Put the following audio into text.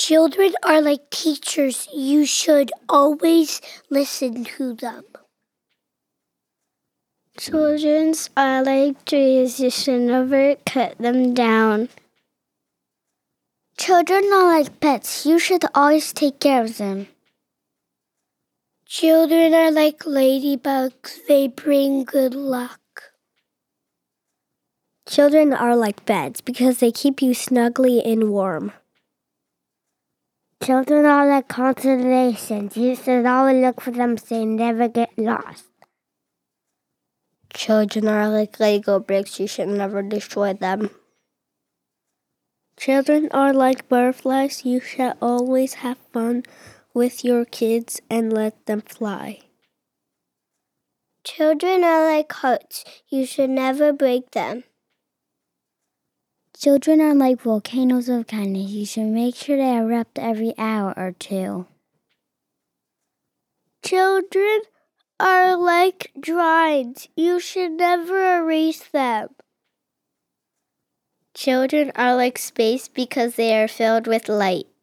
Children are like teachers. You should always listen to them. Children are like trees. You should never cut them down. Children are like pets. You should always take care of them. Children are like ladybugs. They bring good luck. Children are like beds because they keep you snugly and warm. Children are like constellations. You should always look for them so they never get lost. Children are like Lego bricks. You should never destroy them. Children are like butterflies. You should always have fun with your kids and let them fly. Children are like hearts. You should never break them. Children are like volcanoes of kindness. You should make sure they erupt every hour or two. Children are like drawings. You should never erase them. Children are like space because they are filled with light.